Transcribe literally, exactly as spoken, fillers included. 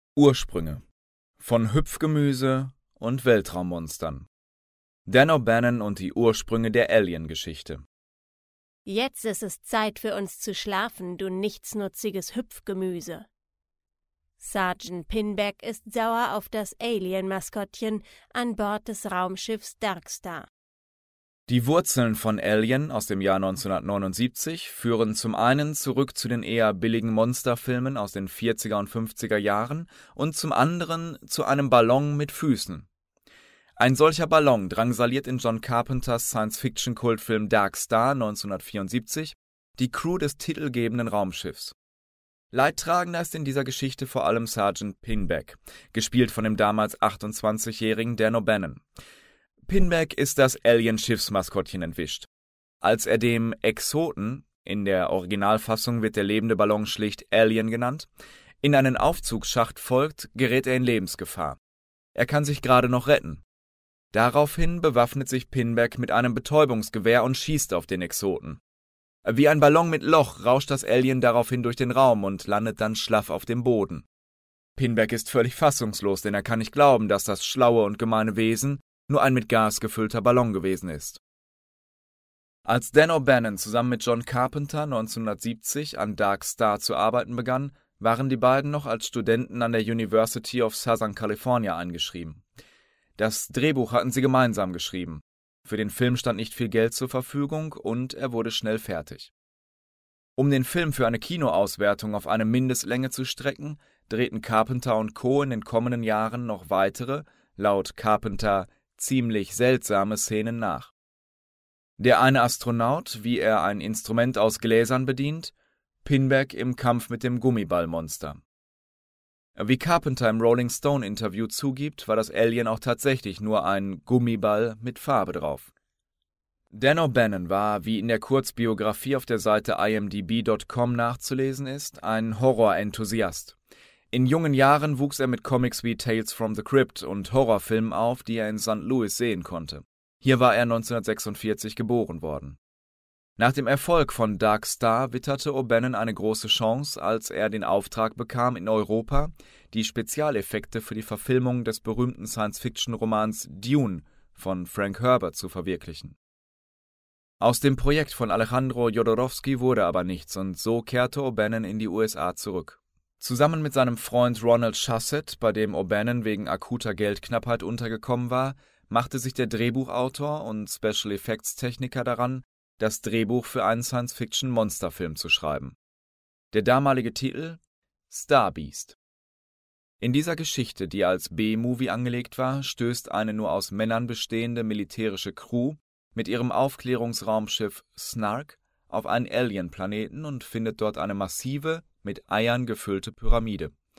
Ursprünge von Hüpfgemüse und Weltraummonstern. Dan O'Bannon und die Ursprünge der Alien-Geschichte. Jetzt ist es Zeit für uns zu schlafen, du nichtsnutziges Hüpfgemüse. Sergeant Pinback ist sauer auf das Alien-Maskottchen an Bord des Raumschiffs Darkstar. Die Wurzeln von Alien aus dem Jahr neunzehnhundertneunundsiebzig führen zum einen zurück zu den eher billigen Monsterfilmen aus den vierziger und fünfziger Jahren und zum anderen zu einem Ballon mit Füßen. Ein solcher Ballon drangsaliert in John Carpenters Science-Fiction-Kultfilm Darkstar neunzehnhundertvierundsiebzig die Crew des titelgebenden Raumschiffs. Leidtragender ist in dieser Geschichte vor allem Sergeant Pinback, gespielt von dem damals achtundzwanzigjährigen Dan O'Bannon. Pinback ist das Alien-Schiffsmaskottchen entwischt. Als er dem Exoten, in der Originalfassung wird der lebende Ballon schlicht Alien genannt, in einen Aufzugsschacht folgt, gerät er in Lebensgefahr. Er kann sich gerade noch retten. Daraufhin bewaffnet sich Pinback mit einem Betäubungsgewehr und schießt auf den Exoten. Wie ein Ballon mit Loch rauscht das Alien daraufhin durch den Raum und landet dann schlaff auf dem Boden. Pinback ist völlig fassungslos, denn er kann nicht glauben, dass das schlaue und gemeine Wesen nur ein mit Gas gefüllter Ballon gewesen ist. Als Dan O'Bannon zusammen mit John Carpenter neunzehnhundertsiebzig an Darkstar zu arbeiten begann, waren die beiden noch als Studenten an der University of Southern California eingeschrieben. Das Drehbuch hatten sie gemeinsam geschrieben. Für den Film stand nicht viel Geld zur Verfügung und er wurde schnell fertig. Um den Film für eine Kinoauswertung auf eine Mindestlänge zu strecken, drehten Carpenter und Co. in den kommenden Jahren noch weitere, laut Carpenter ziemlich seltsame Szenen nach. Der eine Astronaut, wie er ein Instrument aus Gläsern bedient, Pinback im Kampf mit dem Gummiballmonster. Wie Carpenter im Rolling Stone Interview zugibt, war das Alien auch tatsächlich nur ein Gummiball mit Farbe drauf. Dan O'Bannon war, wie in der Kurzbiografie auf der Seite i m d b punkt com nachzulesen ist, ein Horror-Enthusiast. In jungen Jahren wuchs er mit Comics wie Tales from the Crypt und Horrorfilmen auf, die er in Sankt Louis sehen konnte. Hier war er neunzehnhundertsechsundvierzig geboren worden. Nach dem Erfolg von Darkstar witterte O'Bannon eine große Chance, als er den Auftrag bekam, in Europa die Spezialeffekte für die Verfilmung des berühmten Science-Fiction-Romans Dune von Frank Herbert zu verwirklichen. Aus dem Projekt von Alejandro Jodorowsky wurde aber nichts und so kehrte O'Bannon in die U S A zurück. Zusammen mit seinem Freund Ronald Shusett, bei dem O'Bannon wegen akuter Geldknappheit untergekommen war, machte sich der Drehbuchautor und Special Effects Techniker daran, das Drehbuch für einen Science-Fiction-Monsterfilm zu schreiben. Der damalige Titel: Star Beast. In dieser Geschichte, die als B-Movie angelegt war, stößt eine nur aus Männern bestehende militärische Crew mit ihrem Aufklärungsraumschiff Snark auf einen Alien-Planeten und findet dort eine massive, mit Eiern gefüllte Pyramide.